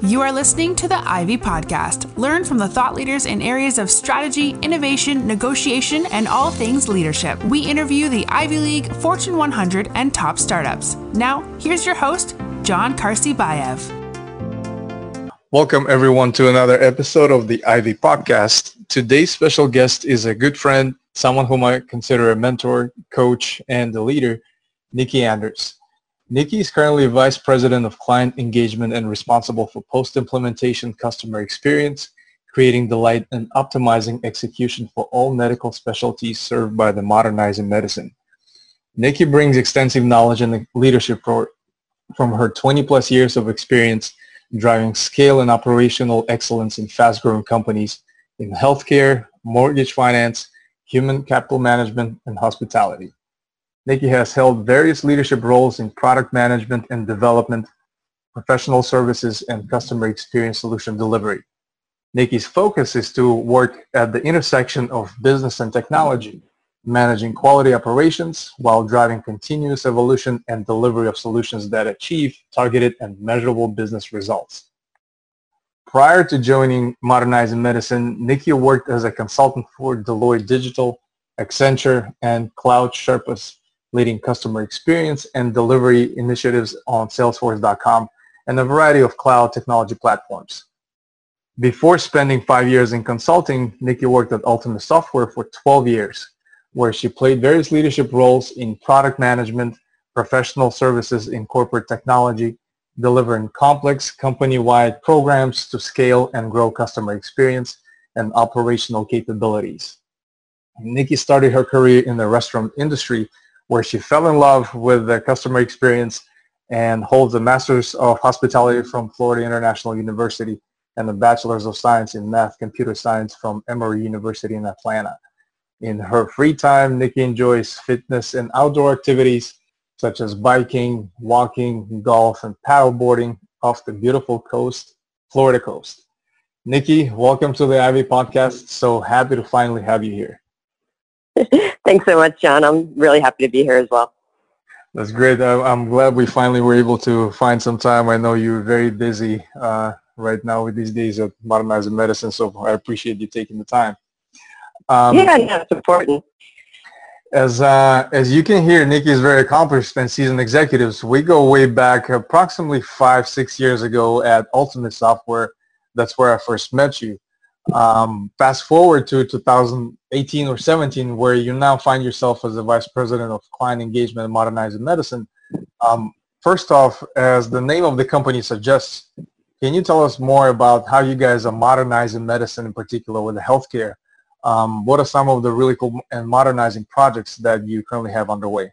You are listening to the Ivy Podcast. Learn from the thought leaders in areas of strategy, innovation, negotiation, and all things leadership. We interview the Ivy League, Fortune 100, and top startups. Now, here's your host, John Karsi-Bayev. Welcome, everyone, to another episode of the Ivy Podcast. Today's special guest is a good friend, someone whom I consider a mentor, coach, and a leader, Nikki Anders. Nikki is currently Vice President of Client Engagement and responsible for post-implementation customer experience, creating delight, and optimizing execution for all medical specialties served by the Modernizing Medicine. Nikki brings extensive knowledge and leadership from her 20-plus years of experience driving scale and operational excellence in fast-growing companies in healthcare, mortgage finance, human capital management, and hospitality. Nikki has held various leadership roles in product management and development, professional services, and customer experience solution delivery. Nikki's focus is to work at the intersection of business and technology, managing quality operations while driving continuous evolution and delivery of solutions that achieve targeted and measurable business results. Prior to joining Modernizing Medicine, Nikki worked as a consultant for Deloitte Digital, Accenture, and Cloud Sherpas, leading customer experience and delivery initiatives on Salesforce.com and a variety of cloud technology platforms. Before spending 5 years in consulting, Nikki worked at Ultimate Software for 12 years, where she played various leadership roles in product management, professional services in corporate technology, delivering complex company-wide programs to scale and grow customer experience and operational capabilities. Nikki started her career in the restaurant industry, where she fell in love with the customer experience and holds a Master's of Hospitality from Florida International University and a Bachelor's of Science in Math Computer Science from Emory University in Atlanta. In her free time, Nikki enjoys fitness and outdoor activities such as biking, walking, golf, and paddleboarding off the beautiful Florida coast. Nikki, welcome to the Ivy Podcast. So happy to finally have you here. Thanks so much, John. I'm really happy to be here as well. That's great. I'm glad we finally were able to find some time. I know you're very busy right now with these days of Modernizing Medicine, so I appreciate you taking the time. It's important. As you can hear, Nikki is very accomplished and seasoned executives. We go way back, approximately 5-6 years ago at Ultimate Software. That's where I first met you. Fast forward to 2018 or 17, where you now find yourself as the Vice President of Client Engagement and Modernizing Medicine. First off, as the name of the company suggests, can you tell us more about how you guys are modernizing medicine, in particular with the healthcare? What are some of the really cool and modernizing projects that you currently have underway?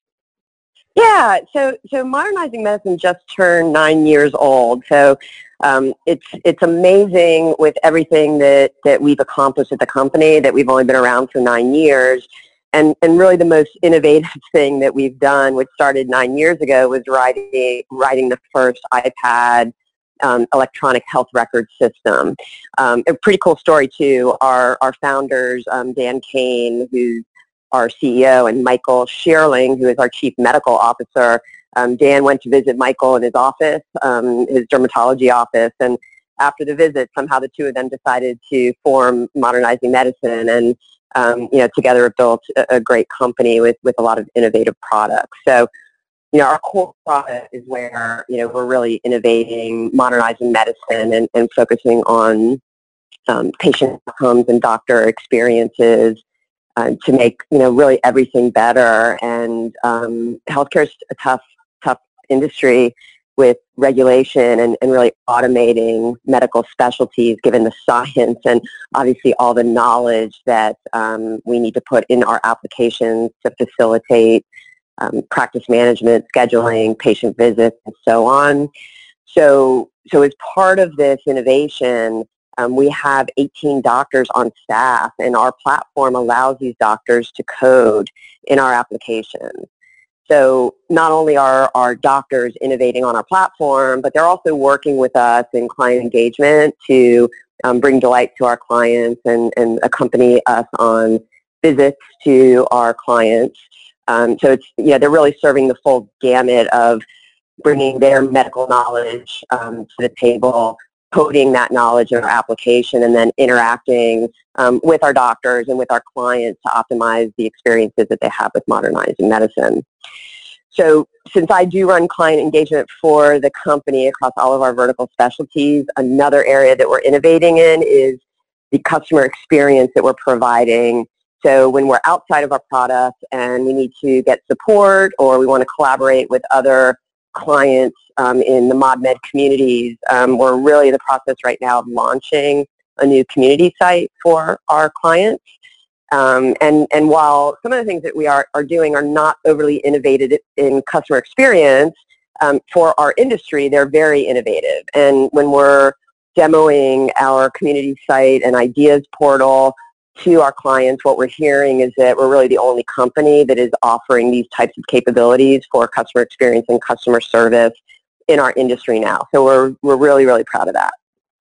Yeah, so Modernizing Medicine just turned 9 years old. So it's amazing with everything that we've accomplished at the company, that we've only been around for 9 years. And really the most innovative thing that we've done, which started 9 years ago, was writing the first iPad electronic health record system. A pretty cool story too. Our founders, Dan Kane, who's our CEO, and Michael Shearling, who is our Chief Medical Officer. Dan went to visit Michael in his office, his dermatology office, and after the visit, somehow the two of them decided to form Modernizing Medicine, and together have built a great company with a lot of innovative products. So, our core product is where we're really innovating, modernizing medicine, and focusing on patient outcomes and doctor experiences. To make really everything better. And healthcare is a tough industry with regulation and really automating medical specialties, given the science and obviously all the knowledge that we need to put in our applications to facilitate practice management, scheduling, patient visits, and so on. So as part of this innovation, we have 18 doctors on staff, and our platform allows these doctors to code in our applications. So not only are our doctors innovating on our platform, but they're also working with us in client engagement to bring delight to our clients and accompany us on visits to our clients. So it's, they're really serving the full gamut of bringing their medical knowledge to the table, coding that knowledge in our application, and then interacting with our doctors and with our clients to optimize the experiences that they have with modernizing medicine. So since I do run client engagement for the company across all of our vertical specialties, another area that we're innovating in is the customer experience that we're providing. So when we're outside of our product and we need to get support or we want to collaborate with other clients in the ModMed communities, we're really in the process right now of launching a new community site for our clients. And while some of the things that we are doing are not overly innovative in customer experience, for our industry, they're very innovative. And when we're demoing our community site and ideas portal to our clients, what we're hearing is that we're really the only company that is offering these types of capabilities for customer experience and customer service in our industry now. So we're really, really proud of that.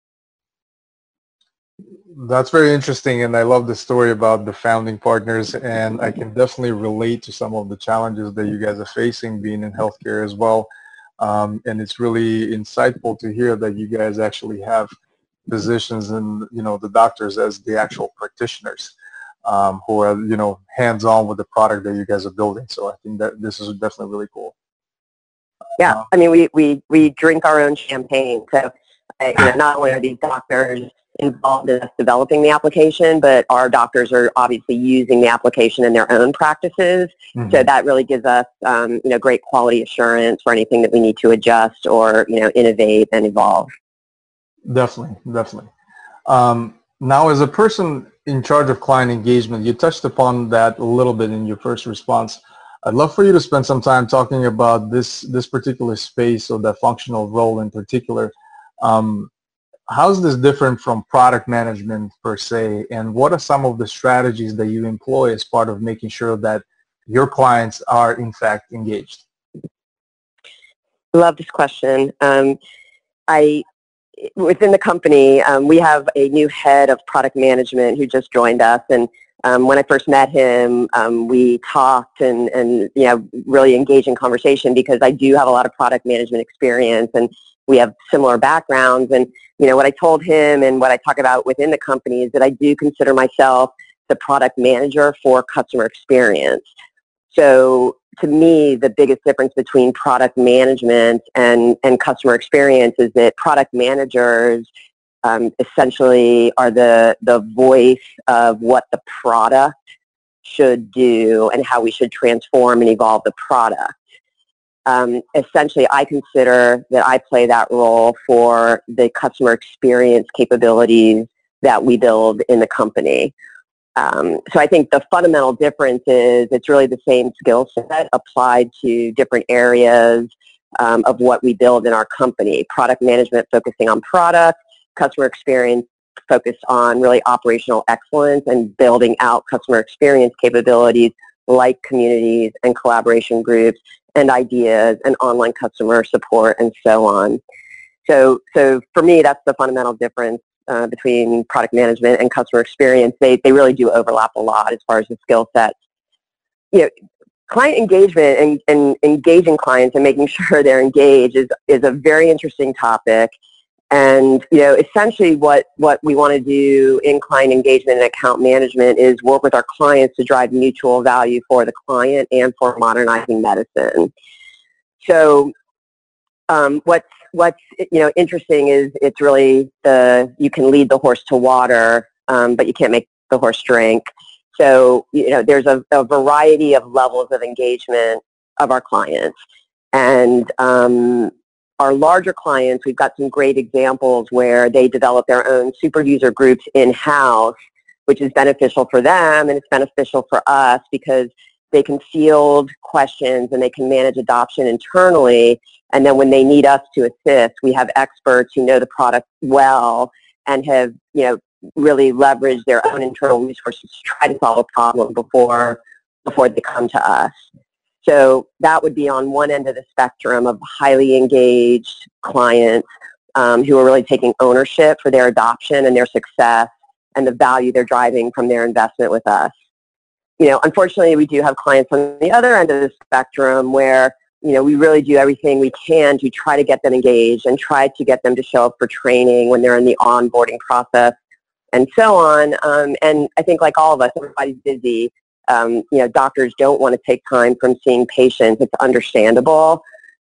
That's very interesting, and I love the story about the founding partners, and I can definitely relate to some of the challenges that you guys are facing being in healthcare as well. And it's really insightful to hear that you guys actually have physicians and, the doctors as the actual practitioners who are, hands-on with the product that you guys are building. So I think that this is definitely really cool. Yeah, I mean, we drink our own champagne. So, not only are these doctors involved in us developing the application, but our doctors are obviously using the application in their own practices. Mm-hmm. So that really gives us, great quality assurance for anything that we need to adjust or, innovate and evolve. Definitely. Now, as a person in charge of client engagement, you touched upon that a little bit in your first response. I'd love for you to spend some time talking about this particular space or the functional role in particular. How's this different from product management per se, and what are some of the strategies that you employ as part of making sure that your clients are in fact engaged? Love this question. Within the company, we have a new head of product management who just joined us, and when I first met him, we talked and really engaged in conversation because I do have a lot of product management experience and we have similar backgrounds. And what I told him and what I talk about within the company is that I do consider myself the product manager for customer experience. So to me, the biggest difference between product management and customer experience is that product managers essentially are the voice of what the product should do and how we should transform and evolve the product. Essentially, I consider that I play that role for the customer experience capabilities that we build in the company. So I think the fundamental difference is it's really the same skill set applied to different areas of what we build in our company. Product management focusing on product, customer experience focused on really operational excellence and building out customer experience capabilities like communities and collaboration groups and ideas and online customer support and so on. So for me, that's the fundamental difference between product management and customer experience. They really do overlap a lot as far as the skill sets. Client engagement and engaging clients and making sure they're engaged is a very interesting topic. And essentially what we want to do in client engagement and account management is work with our clients to drive mutual value for the client and for modernizing medicine. So what's interesting is it's really you can lead the horse to water, but you can't make the horse drink. So there's a variety of levels of engagement of our clients, and our larger clients, we've got some great examples where they develop their own super user groups in-house, which is beneficial for them and it's beneficial for us because they can field questions and they can manage adoption internally. And then when they need us to assist, we have experts who know the product well and have, really leveraged their own internal resources to try to solve a problem before they come to us. So that would be on one end of the spectrum of highly engaged clients who are really taking ownership for their adoption and their success and the value they're driving from their investment with us. Unfortunately, we do have clients on the other end of the spectrum where we really do everything we can to try to get them engaged and try to get them to show up for training when they're in the onboarding process and so on. And I think like all of us, everybody's busy. Doctors don't want to take time from seeing patients. It's understandable.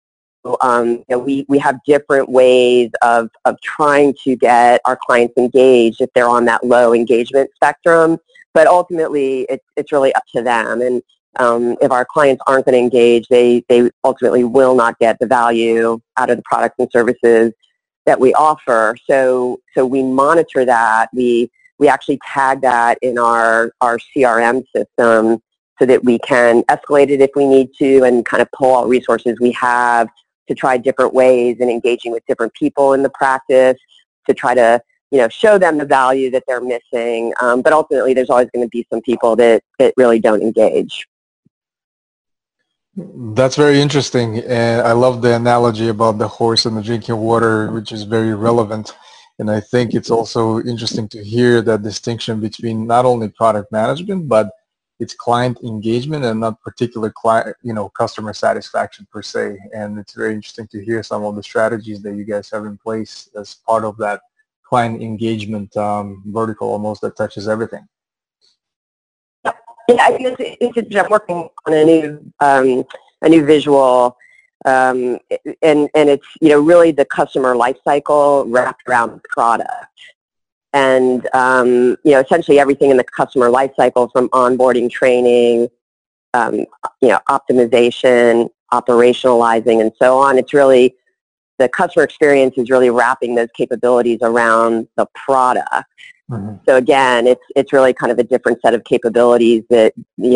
We have different ways of trying to get our clients engaged if they're on that low engagement spectrum. But ultimately, it's really up to them. And if our clients aren't going to engage, they ultimately will not get the value out of the products and services that we offer. So we monitor that. We actually tag that in our CRM system so that we can escalate it if we need to and kind of pull all resources we have to try different ways in engaging with different people in the practice to try to, show them the value that they're missing. But ultimately, there's always going to be some people that really don't engage. That's very interesting. And I love the analogy about the horse and the drinking water, which is very relevant. And I think it's also interesting to hear that distinction between not only product management, but it's client engagement and not particular client, customer satisfaction per se. And it's very interesting to hear some of the strategies that you guys have in place as part of that client engagement vertical almost that touches everything. Yeah, I think it's I'm working on a new visual, and it's really the customer life cycle wrapped around the product. And, essentially everything in the customer life cycle from onboarding, training, optimization, operationalizing, and so on. It's really, the customer experience is really wrapping those capabilities around the product. Mm-hmm. So again, it's really kind of a different set of capabilities that,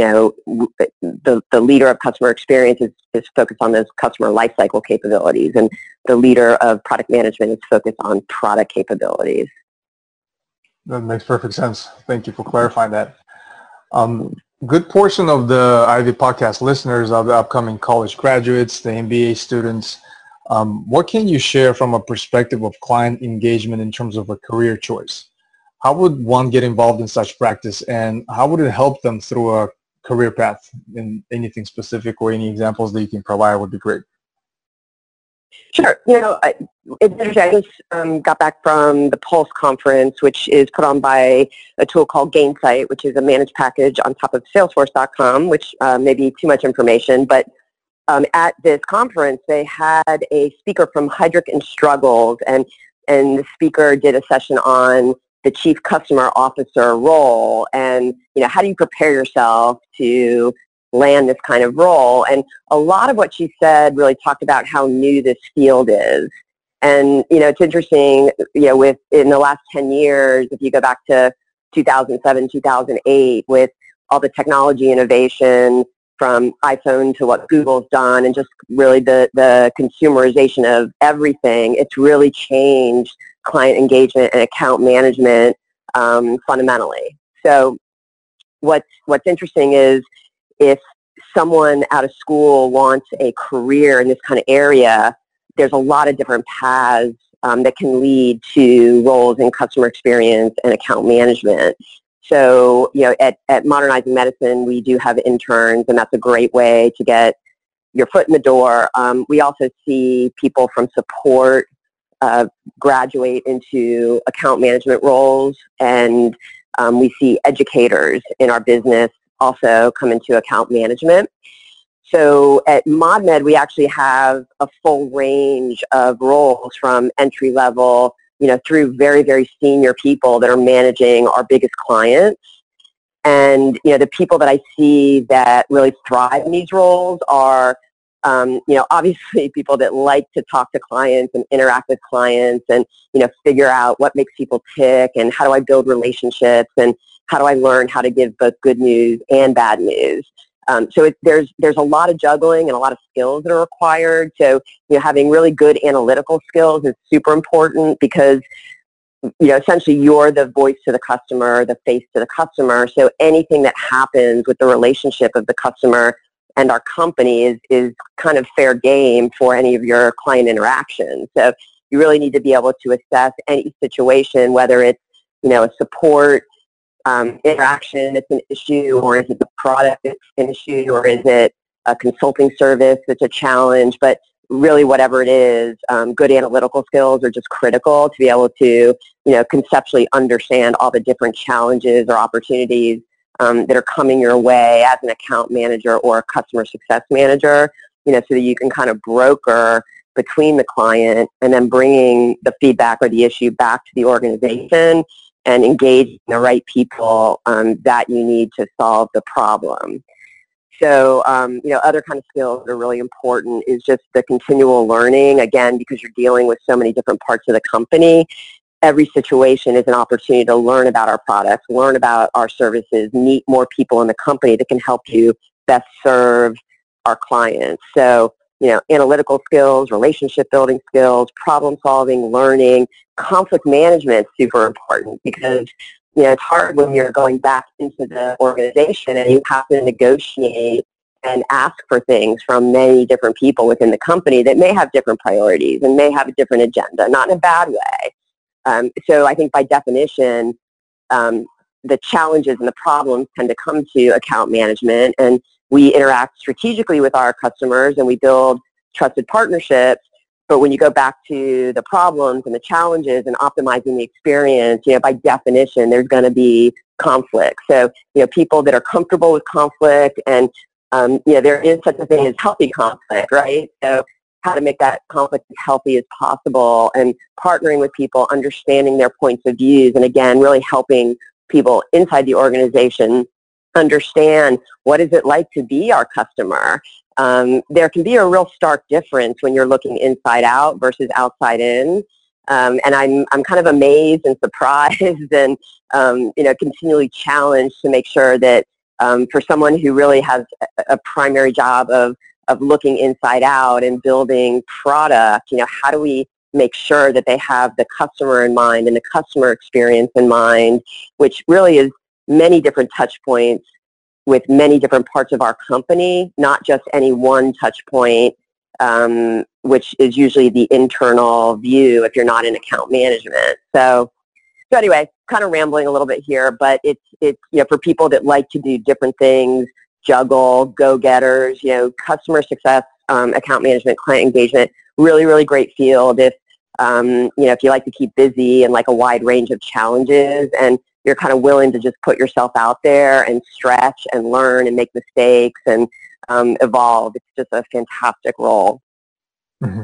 the leader of customer experience is focused on those customer life cycle capabilities, and the leader of product management is focused on product capabilities. That makes perfect sense. Thank you for clarifying that. Good portion of the Ivy podcast listeners are the upcoming college graduates, the MBA students. What can you share from a perspective of client engagement in terms of a career choice? How would one get involved in such practice, and how would it help them through a career path? In anything specific or any examples that you can provide would be great. Sure. It's interesting. I just got back from the Pulse conference, which is put on by a tool called Gainsight, which is a managed package on top of Salesforce.com, which may be too much information. But at this conference, they had a speaker from Heidrick & Struggles, and the speaker did a session on the chief customer officer role, and how do you prepare yourself to land this kind of role. And a lot of what she said really talked about how new this field is. And, it's interesting, in the last 10 years, if you go back to 2007, 2008, with all the technology innovation from iPhone to what Google's done and just really the consumerization of everything, it's really changed client engagement and account management fundamentally. So what's interesting is if someone out of school wants a career in this kind of area, there's a lot of different paths that can lead to roles in customer experience and account management. So, at Modernizing Medicine, we do have interns, and that's a great way to get your foot in the door. We also see people from support graduate into account management roles, and we see educators in our business also come into account management. So at ModMed, we actually have a full range of roles from entry level, through very, very senior people that are managing our biggest clients. And, the people that I see that really thrive in these roles are, obviously people that like to talk to clients and interact with clients and, figure out what makes people tick and how do I build relationships and how do I learn how to give both good news and bad news. So there's a lot of juggling and a lot of skills that are required. So, having really good analytical skills is super important because, essentially you're the voice to the customer, the face to the customer. So anything that happens with the relationship of the customer and our company is kind of fair game for any of your client interactions. So you really need to be able to assess any situation, whether it's, a support interaction that's an issue, or is it the product that's an issue, or is it, a consulting service that's a challenge, but really whatever it is, good analytical skills are just critical to be able to, conceptually understand all the different challenges or opportunities that are coming your way as an account manager or a customer success manager, so that you can kind of broker between the client and then bringing the feedback or the issue back to the organization and engage the right people that you need to solve the problem. So, other kind of skills that are really important is just the continual learning. Again, because you're dealing with so many different parts of the company, every situation is an opportunity to learn about our products, learn about our services, meet more people in the company that can help you best serve our clients. So, analytical skills, relationship building skills, problem solving, learning, conflict management is super important because it's hard when you're going back into the organization and you have to negotiate and ask for things from many different people within the company that may have different priorities and may have a different agenda, not in a bad way. So I think by definition, the challenges and the problems tend to come to account management, and we interact strategically with our customers and we build trusted partnerships. But when you go back to the problems and the challenges and optimizing the experience, by definition, there's going to be conflict. So, people that are comfortable with conflict and, there is such a thing as healthy conflict, right? So how to make that conflict as healthy as possible and partnering with people, understanding their points of views, and again, really helping people inside the organization understand what is it like to be our customer. There can be a real stark difference when you're looking inside out versus outside in. And I'm kind of amazed and surprised and, continually challenged to make sure that for someone who really has a primary job of looking inside out and building product, how do we make sure that they have the customer in mind and the customer experience in mind, which really is many different touch points with many different parts of our company, not just any one touch point, which is usually the internal view if you're not in account management. So anyway, kind of rambling a little bit here, but it's for people that like to do different things, juggle, go-getters, customer success, account management, client engagement, really, really great field if you like to keep busy and like a wide range of challenges and you're kind of willing to just put yourself out there and stretch and learn and make mistakes and evolve. It's just a fantastic role. Mm-hmm.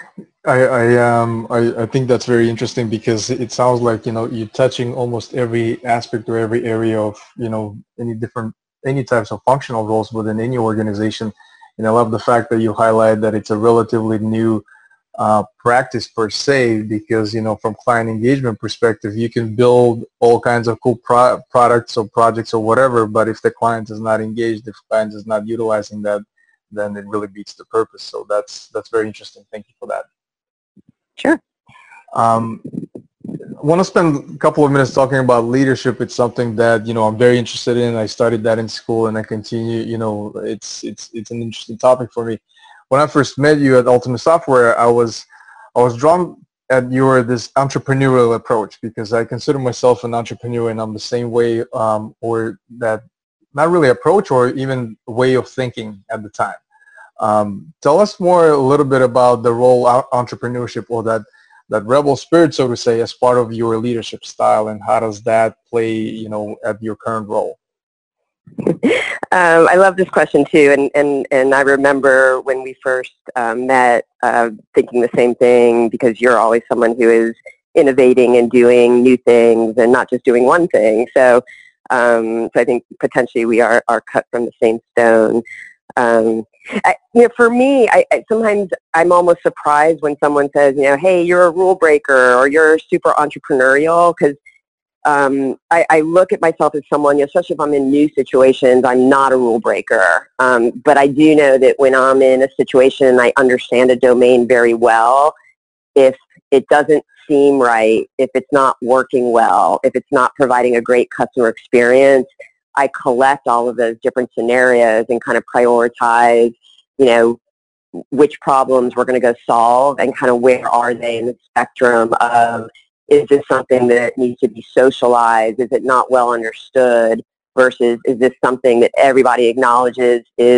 I think that's very interesting because it sounds like, you're touching almost every aspect or every area of, any types of functional roles within any organization. And I love the fact that you highlight that it's a relatively new practice per se, because from client engagement perspective, you can build all kinds of cool products or projects or whatever, but if the client is not engaged, if the client is not utilizing that, then it really beats the purpose. So that's very interesting. Thank you for that. Sure. I want to spend a couple of minutes talking about leadership. It's something that I'm very interested in. I studied that in school, and I continue. It's an interesting topic for me. When I first met you at Ultimate Software, I was drawn at this entrepreneurial approach because I consider myself an entrepreneur, and I'm the same way, or that not really approach or even way of thinking at the time. Tell us a little bit about the role entrepreneurship or that rebel spirit, so to say, as part of your leadership style, and how does that play, at your current role? I love this question too, and I remember when we first met, thinking the same thing, because you're always someone who is innovating and doing new things and not just doing one thing. So I think potentially we are cut from the same stone. For me, sometimes I'm almost surprised when someone says, hey, you're a rule breaker or you're super entrepreneurial, because I look at myself as someone, especially if I'm in new situations, I'm not a rule breaker. But I do know that when I'm in a situation and I understand a domain very well, if it doesn't seem right, if it's not working well, if it's not providing a great customer experience, I collect all of those different scenarios and kind of prioritize, which problems we're going to go solve and kind of where are they in the spectrum of, is this something that needs to be socialized? Is it not well understood? Versus, is this something that everybody acknowledges is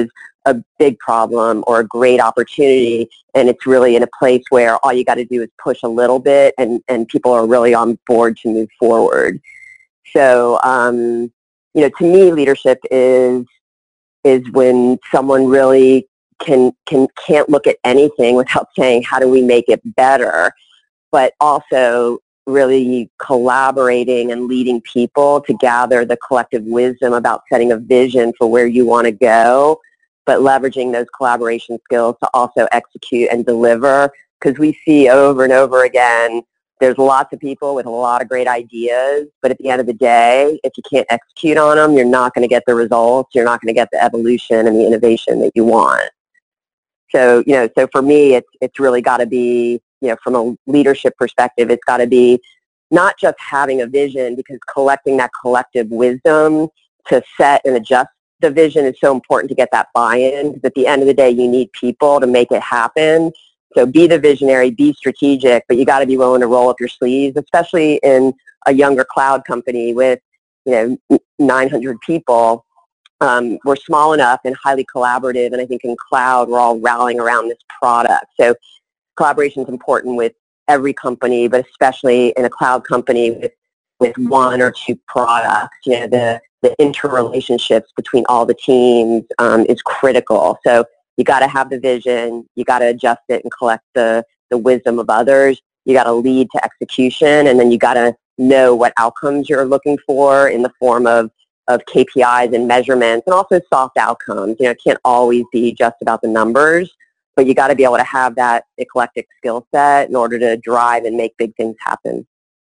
a big problem or a great opportunity, and it's really in a place where all you got to do is push a little bit, and people are really on board to move forward. So, to me, leadership is when someone really can't look at anything without saying, how do we make it better? But also really collaborating and leading people to gather the collective wisdom about setting a vision for where you want to go, but leveraging those collaboration skills to also execute and deliver. Because we see over and over again, there's lots of people with a lot of great ideas, but at the end of the day, if you can't execute on them, you're not going to get the results. You're not going to get the evolution and the innovation that you want. So, so for me, it's really got to be, from a leadership perspective, it's got to be not just having a vision, because collecting that collective wisdom to set and adjust the vision is so important to get that buy-in. Because at the end of the day, you need people to make it happen. So be the visionary, be strategic, but you got to be willing to roll up your sleeves, especially in a younger cloud company with, 900 people. We're small enough and highly collaborative, and I think in cloud, we're all rallying around this product. So collaboration is important with every company, but especially in a cloud company with one or two products. The interrelationships between all the teams is critical. So you got to have the vision, you got to adjust it and collect the wisdom of others. You got to lead to execution, and then you got to know what outcomes you're looking for in the form of KPIs and measurements, and also soft outcomes. It can't always be just about the numbers, but you got to be able to have that eclectic skill set in order to drive and make big things happen.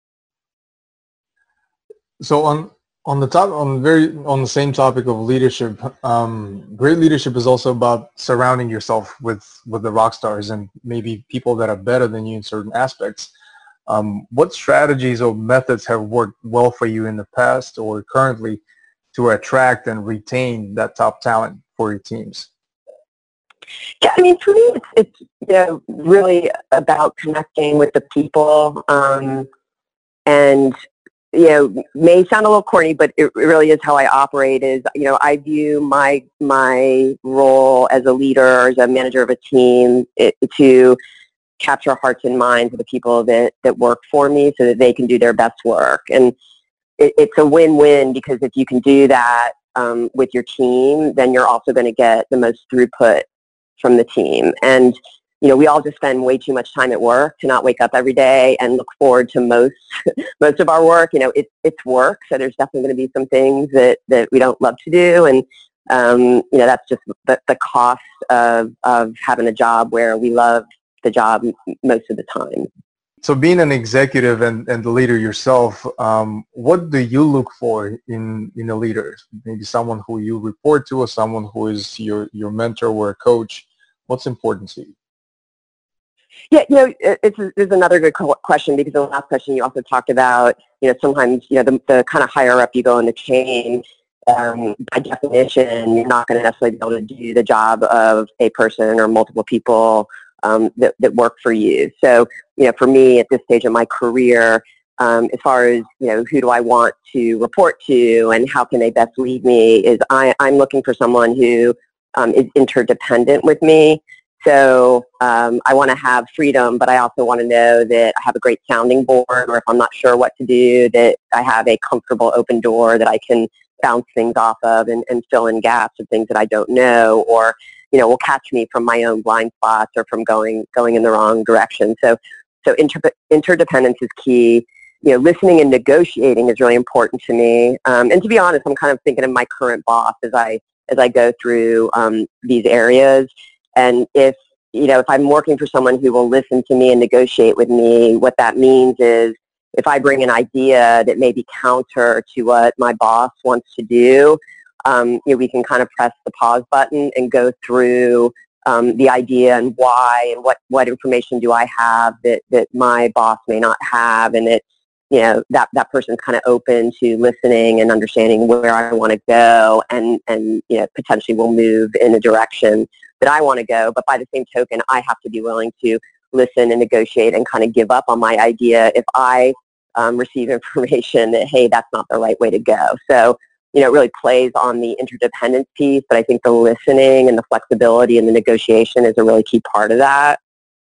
So on the same topic of leadership, great leadership is also about surrounding yourself with the rock stars and maybe people that are better than you in certain aspects. What strategies or methods have worked well for you in the past or currently to attract and retain that top talent for your teams? Yeah, for me, it's really about connecting with the people, and may sound a little corny, but it really is how I operate. Is I view my role as a leader, as a manager of a team, to capture hearts and minds of the people that work for me, so that they can do their best work. And it's a win-win, because if you can do that with your team, then you're also going to get the most throughput from the team. And we all just spend way too much time at work to not wake up every day and look forward to most of our work. It's work, so there's definitely going to be some things that we don't love to do, and that's just the cost of having a job where we love the job most of the time. So being an executive and the leader yourself, what do you look for in a leader? Maybe someone who you report to, or someone who is your mentor or a coach. What's important to you? Yeah, it's another good question, because the last question you also talked about, sometimes, the kind of higher up you go in the chain, by definition, you're not going to necessarily be able to do the job of a person or multiple people that work for you. So, for me at this stage of my career, as far as, who do I want to report to and how can they best lead me, is I'm looking for someone who is interdependent with me. So I want to have freedom, but I also want to know that I have a great sounding board, or if I'm not sure what to do, that I have a comfortable open door that I can bounce things off of and fill in gaps of things that I don't know, or will catch me from my own blind spots or from going in the wrong direction. So interdependence is key. Listening and negotiating is really important to me. And to be honest, I'm kind of thinking of my current boss as I go through these areas. And if I'm working for someone who will listen to me and negotiate with me, what that means is if I bring an idea that may be counter to what my boss wants to do, we can kind of press the pause button and go through the idea and why, and what information do I have that my boss may not have, and that person's kind of open to listening and understanding where I want to go, and potentially will move in a direction that I want to go. But by the same token, I have to be willing to listen and negotiate and kind of give up on my idea if I receive information that, hey, that's not the right way to go. So it really plays on the interdependence piece, but I think the listening and the flexibility and the negotiation is a really key part of that.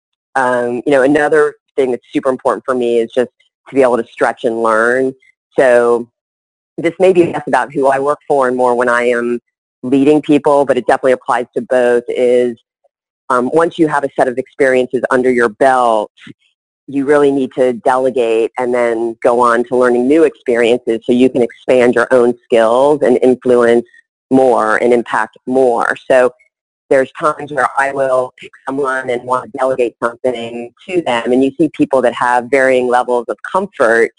Another thing that's super important for me is just to be able to stretch and learn. So this may be less about who I work for and more when I am leading people, but it definitely applies to both, is once you have a set of experiences under your belt, you really need to delegate and then go on to learning new experiences so you can expand your own skills and influence more and impact more. So there's times where I will pick someone and want to delegate something to them, and you see people that have varying levels of comfort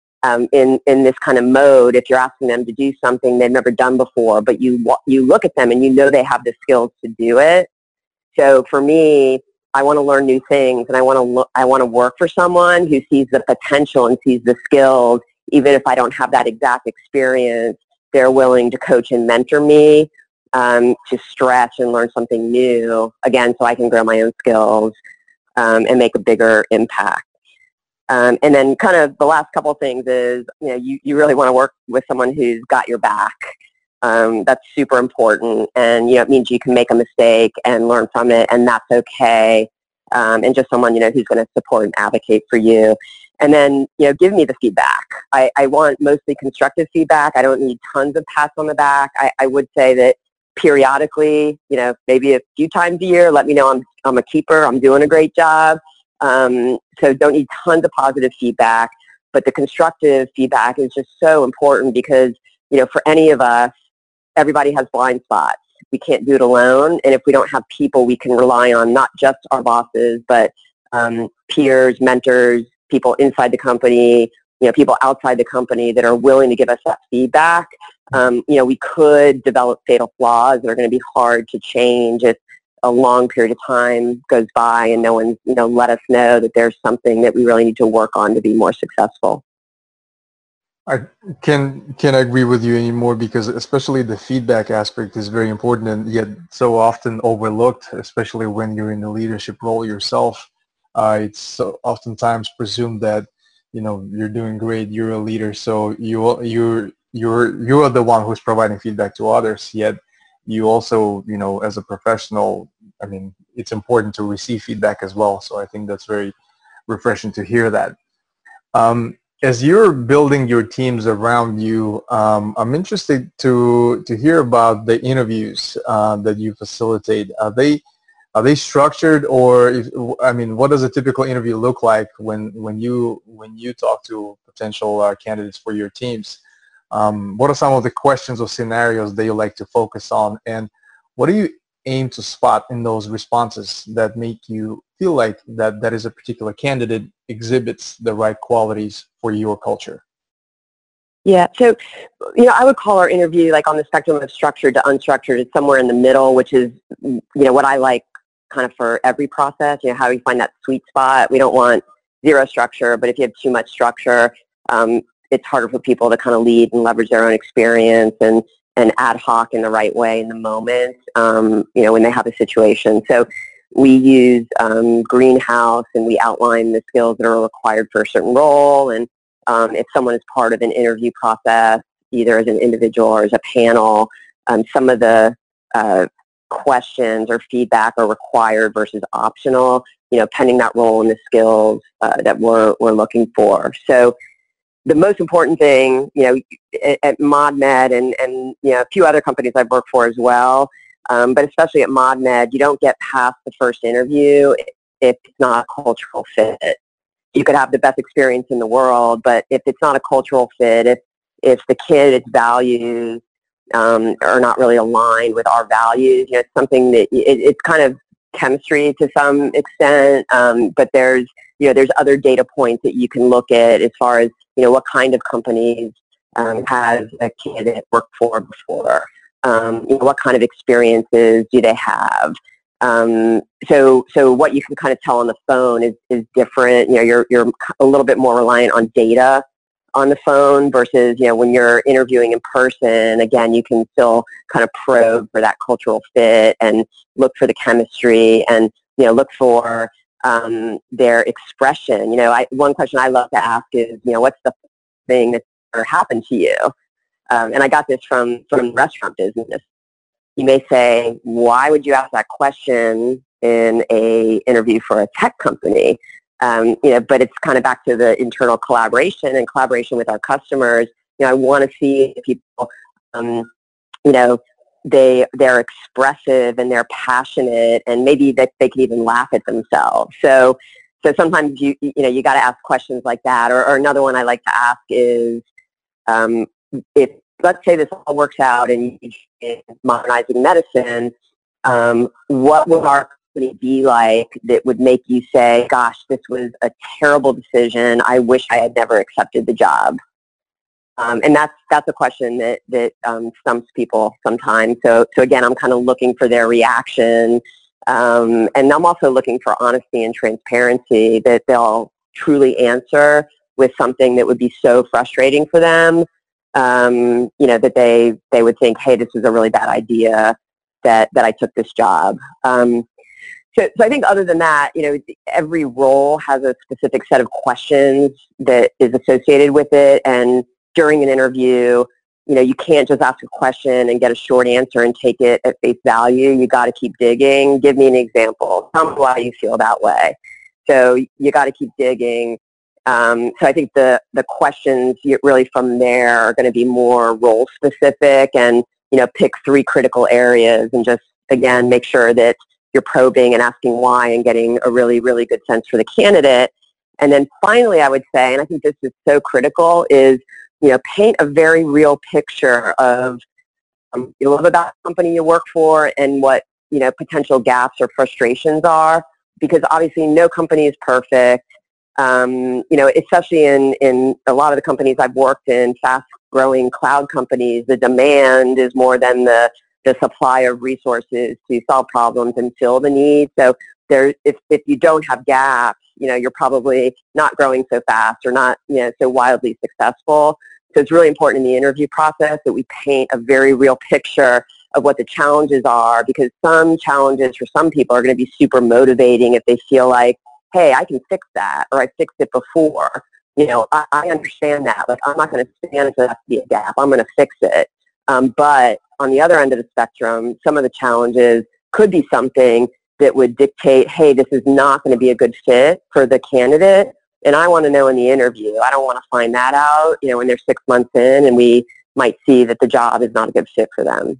in this kind of mode. If you're asking them to do something they've never done before, but you look at them and you know they have the skills to do it. So for me, I want to learn new things, and I want to work for someone who sees the potential and sees the skills. Even if I don't have that exact experience, they're willing to coach and mentor me to stretch and learn something new, again, so I can grow my own skills and make a bigger impact. And then kind of the last couple of things is, you really want to work with someone who's got your back. That's super important, and it means you can make a mistake and learn from it, and that's okay. And just someone who's going to support and advocate for you. And then give me the feedback. I want mostly constructive feedback. I don't need tons of pats on the back. I would say that periodically, maybe a few times a year, let me know I'm a keeper. I'm doing a great job. So don't need tons of positive feedback, but the constructive feedback is just so important because for any of us, everybody has blind spots. We can't do it alone. And if we don't have people we can rely on, not just our bosses, but peers, mentors, people inside the company, people outside the company that are willing to give us that feedback, we could develop fatal flaws that are going to be hard to change if a long period of time goes by and no one's, let us know that there's something that we really need to work on to be more successful. I can't agree with you anymore, because especially the feedback aspect is very important and yet so often overlooked, especially when you're in a leadership role yourself. It's so oftentimes presumed that you're doing great, you're a leader, so you're the one who's providing feedback to others. Yet you also, as a professional, it's important to receive feedback as well. So I think that's very refreshing to hear that. As you're building your teams around you, I'm interested to hear about the interviews that you facilitate. Are they structured, or what does a typical interview look like when you talk to potential candidates for your teams? What are some of the questions or scenarios that you like to focus on, and what do you aim to spot in those responses that make you feel like that is a particular candidate exhibits the right qualities for your culture? Yeah, so, I would call our interview, like, on the spectrum of structured to unstructured. It's somewhere in the middle, which is, what I like kind of for every process, how we find that sweet spot. We don't want zero structure, but if you have too much structure, it's harder for people to kind of lead and leverage their own experience and ad hoc in the right way in the moment, when they have a situation. So we use Greenhouse, and we outline the skills that are required for a certain role. And if someone is part of an interview process, either as an individual or as a panel, some of the questions or feedback are required versus optional, pending that role and the skills that we're looking for. So the most important thing, at ModMed and a few other companies I've worked for as well, but especially at ModMed, you don't get past the first interview if it's not a cultural fit. You could have the best experience in the world, but if it's not a cultural fit, if the candidate's values are not really aligned with our values, it's something that it's kind of chemistry to some extent, but there's other data points that you can look at as far as what kind of companies has a candidate worked for before, what kind of experiences do they have. So what you can kind of tell on the phone is different. You're a little bit more reliant on data on the phone versus, when you're interviewing in person, again, you can still kind of probe for that cultural fit and look for the chemistry and, look for their expression. One question I love to ask is, what's the thing that's ever happened to you? and I got this from restaurant business. You may say, why would you ask that question in a interview for a tech company? But it's kind of back to the internal collaboration and collaboration with our customers. I want to see people, they're expressive and they're passionate, and maybe that they can even laugh at themselves. So sometimes you got to ask questions like that. Or another one I like to ask is, if let's say this all works out and in modernizing medicine, what would our company be like that would make you say, gosh, this was a terrible decision. I wish I had never accepted the job. And that's a question that stumps people sometimes. So again, I'm kind of looking for their reaction. And I'm also looking for honesty and transparency, that they'll truly answer with something that would be so frustrating for them, that they would think, hey, this was a really bad idea that I took this job. So I think other than that, every role has a specific set of questions that is associated with it. And during an interview, you can't just ask a question and get a short answer and take it at face value. You got to keep digging. Give me an example. Tell me why you feel that way. So you got to keep digging. So I think the questions really from there are going to be more role specific, and pick 3 critical areas, and just again make sure that you're probing and asking why and getting a really, really good sense for the candidate. And then finally, I would say, and I think this is so critical, is paint a very real picture of you love about the company you work for and what potential gaps or frustrations are, because obviously no company is perfect. Especially in a lot of the companies I've worked in, fast-growing cloud companies, the demand is more than the supply of resources to solve problems and fill the need. So if you don't have gaps, you're probably not growing so fast or not so wildly successful. So it's really important in the interview process that we paint a very real picture of what the challenges are, because some challenges for some people are going to be super motivating if they feel like, hey, I can fix that, or I fixed it before. I understand that. Like, I'm not going to stand for that to be a gap. I'm going to fix it. But on the other end of the spectrum, some of the challenges could be something that would dictate, hey, this is not going to be a good fit for the candidate. And I want to know in the interview. I don't want to find that out, when they're 6 months in and we might see that the job is not a good fit for them.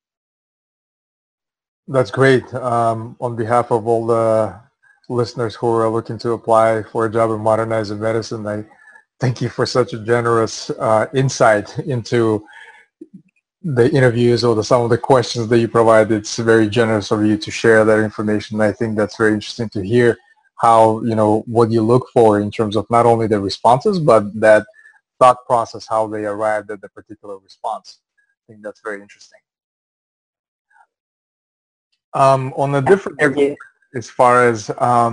That's great. On behalf of all the listeners who are looking to apply for a job in modernizing medicine, I thank you for such a generous insight into the interviews or some of the questions that you provide. It's very generous of you to share that information. I think that's very interesting to hear how, what you look for in terms of not only the responses, but that thought process, how they arrived at the particular response. I think that's very interesting. On a different interview, as far as I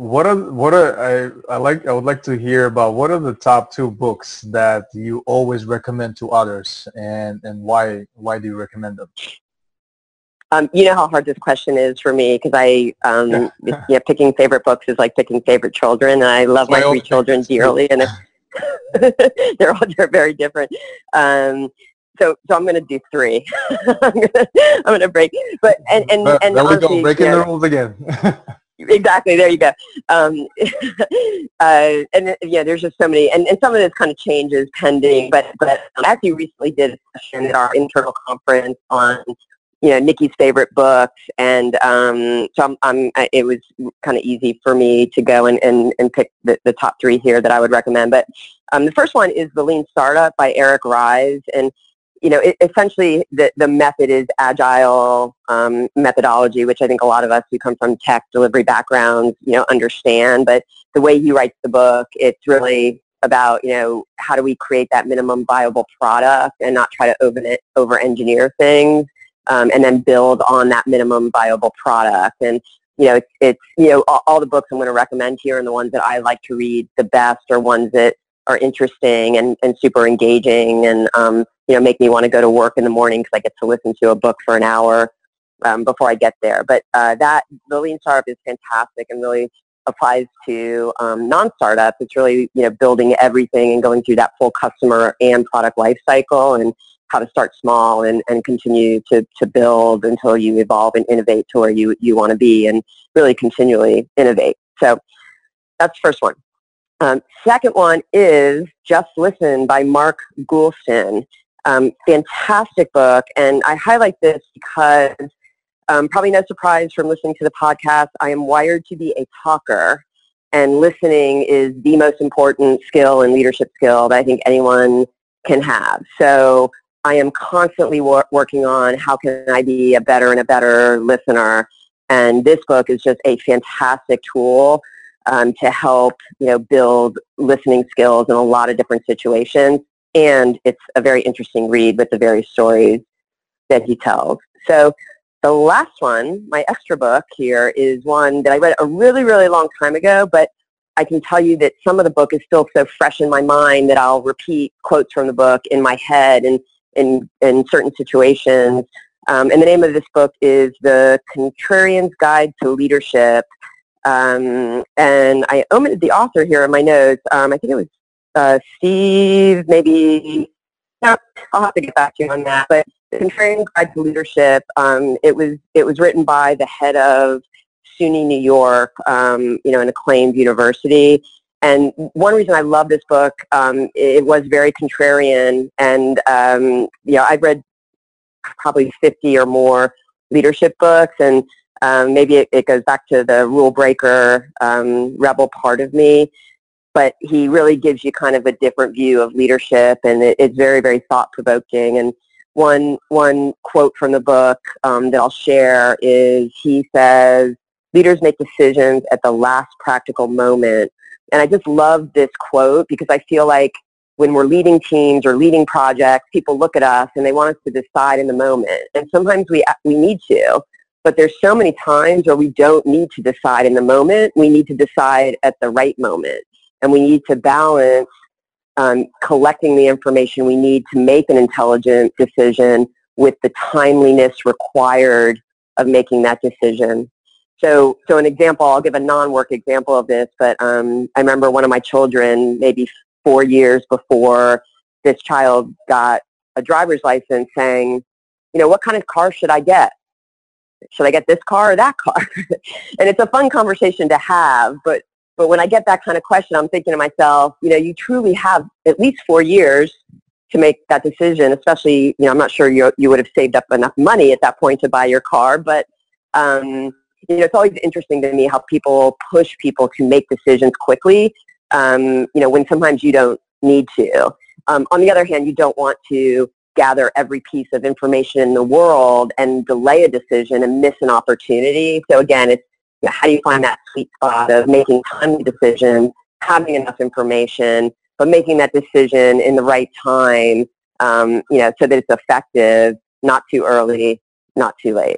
would like to hear about, what are the top 2 books that you always recommend to others, and why do you recommend them? You know how hard this question is for me, because picking favorite books is like picking favorite children, and I love my 3 children dearly, and they're very different. So I'm going to do 3. I'm going to break, but and there honestly, we go, breaking the rules again. Exactly. There you go. There's just so many, and some of this kind of changes pending. But I actually recently did a session at our internal conference on Nikki's favorite books, and so it was kind of easy for me to go and pick the top 3 here that I would recommend. But the first one is The Lean Startup by Eric Ries, and essentially the method is agile methodology, which I think a lot of us who come from tech delivery backgrounds, understand. But the way he writes the book, it's really about, how do we create that minimum viable product and not try to over-engineer things, and then build on that minimum viable product. And, it's all the books I'm going to recommend here, and the ones that I like to read the best are ones that are interesting and super engaging, and make me want to go to work in the morning because I get to listen to a book for an hour before I get there. But The Lean Startup is fantastic and really applies to non-startups. It's really building everything and going through that full customer and product life cycle. And how to start small and continue to build until you evolve and innovate to where you want to be, and really continually innovate. So that's the first one. Second one is Just Listen by Mark Goulston. Fantastic book, and I highlight this because probably no surprise from listening to the podcast, I am wired to be a talker, and listening is the most important skill and leadership skill that I think anyone can have. So I am constantly working on how can I be a better and a better listener, and this book is just a fantastic tool to help build listening skills in a lot of different situations, and it's a very interesting read with the various stories that he tells. So the last one, my extra book here, is one that I read a really, really long time ago, but I can tell you that some of the book is still so fresh in my mind that I'll repeat quotes from the book in my head and in certain situations. And the name of this book is The Contrarian's Guide to Leadership. And I omitted the author here in my notes. I think it was Steve, maybe. No, I'll have to get back to you on that. But The Contrarian's Guide to Leadership, it was written by the head of SUNY New York, an acclaimed university. And one reason I love this book, it was very contrarian. And, I've read probably 50 or more leadership books, and maybe it goes back to the rule breaker, rebel part of me. But he really gives you kind of a different view of leadership, and it's very, very thought-provoking. And one quote from the book that I'll share is, he says, "Leaders make decisions at the last practical moment." And I just love this quote because I feel like when we're leading teams or leading projects, people look at us and they want us to decide in the moment. And sometimes we need to, but there's so many times where we don't need to decide in the moment. We need to decide at the right moment. And we need to balance collecting the information we need to make an intelligent decision with the timeliness required of making that decision. So an example, I'll give a non-work example of this, but I remember one of my children, maybe 4 years before this child got a driver's license, saying, what kind of car should I get? Should I get this car or that car? And it's a fun conversation to have, but when I get that kind of question, I'm thinking to myself, you truly have at least 4 years to make that decision, especially, I'm not sure you would have saved up enough money at that point to buy your car, but it's always interesting to me how people push people to make decisions quickly, when sometimes you don't need to. On the other hand, you don't want to gather every piece of information in the world and delay a decision and miss an opportunity. So again, it's how do you find that sweet spot of making timely decisions, having enough information, but making that decision in the right time, so that it's effective, not too early, not too late.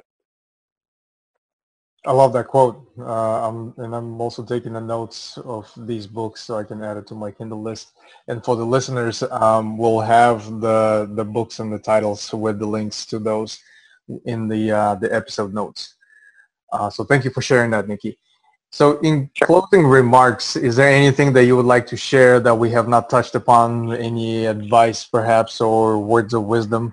I love that quote, and I'm also taking the notes of these books so I can add it to my Kindle list. And for the listeners, we'll have the books and the titles with the links to those in the episode notes. So thank you for sharing that, Nikki. So in closing remarks, is there anything that you would like to share that we have not touched upon? Any advice, perhaps, or words of wisdom?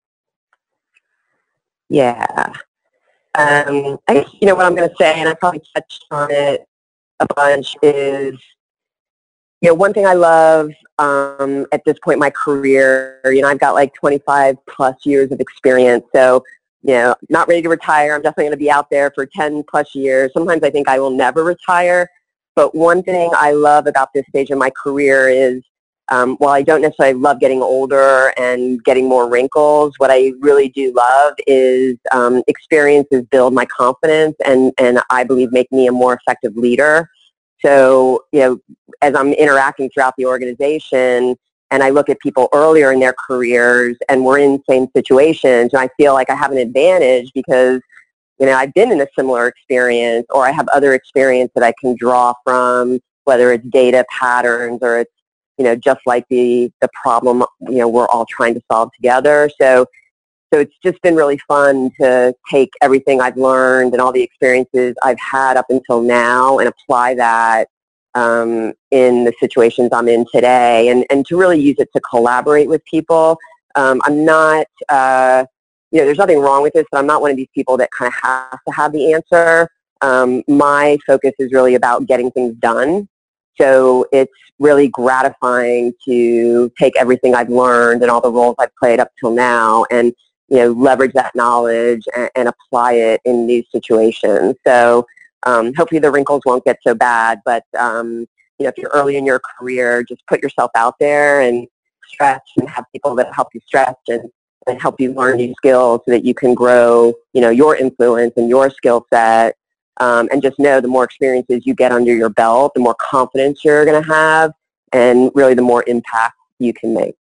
Yeah. I guess, what I'm going to say, and I probably touched on it a bunch, is, one thing I love at this point in my career, I've got like 25 plus years of experience. So, not ready to retire. I'm definitely going to be out there for 10 plus years. Sometimes I think I will never retire. But one thing I love about this stage of my career is, while I don't necessarily love getting older and getting more wrinkles, what I really do love is experiences build my confidence and I believe make me a more effective leader. So, as I'm interacting throughout the organization and I look at people earlier in their careers and we're in the same situations, and I feel like I have an advantage because, I've been in a similar experience, or I have other experience that I can draw from, whether it's data patterns or it's, just like the problem, we're all trying to solve together. So it's just been really fun to take everything I've learned and all the experiences I've had up until now and apply that in the situations I'm in today, and to really use it to collaborate with people. I'm not, there's nothing wrong with this, but I'm not one of these people that kind of has to have the answer. My focus is really about getting things done. So it's really gratifying to take everything I've learned and all the roles I've played up till now and, leverage that knowledge and apply it in these situations. So hopefully the wrinkles won't get so bad, but, if you're early in your career, just put yourself out there and stretch and have people that help you stretch and help you learn new skills so that you can grow, your influence and your skill set. And just know the more experiences you get under your belt, the more confidence you're going to have and really the more impact you can make.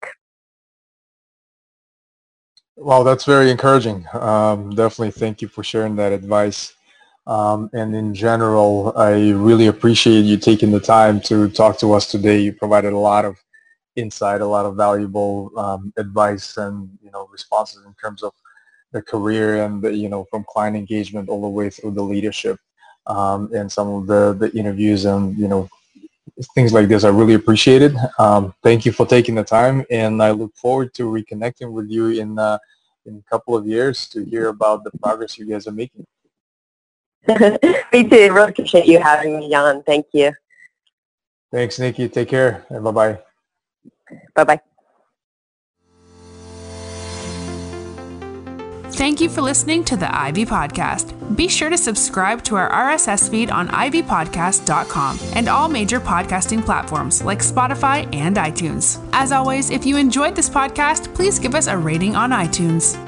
Well, that's very encouraging. Definitely thank you for sharing that advice. And in general, I really appreciate you taking the time to talk to us today. You provided a lot of insight, a lot of valuable advice and, responses in terms of the career and, from client engagement all the way through the leadership and some of the interviews and, things like this. I really appreciate it. Thank you for taking the time, and I look forward to reconnecting with you in a couple of years to hear about the progress you guys are making. Me too. Really appreciate you having me on. Thank you. Thanks, Nikki. Take care, and bye-bye. Bye-bye. Thank you for listening to the Ivy Podcast. Be sure to subscribe to our RSS feed on ivypodcast.com and all major podcasting platforms like Spotify and iTunes. As always, if you enjoyed this podcast, please give us a rating on iTunes.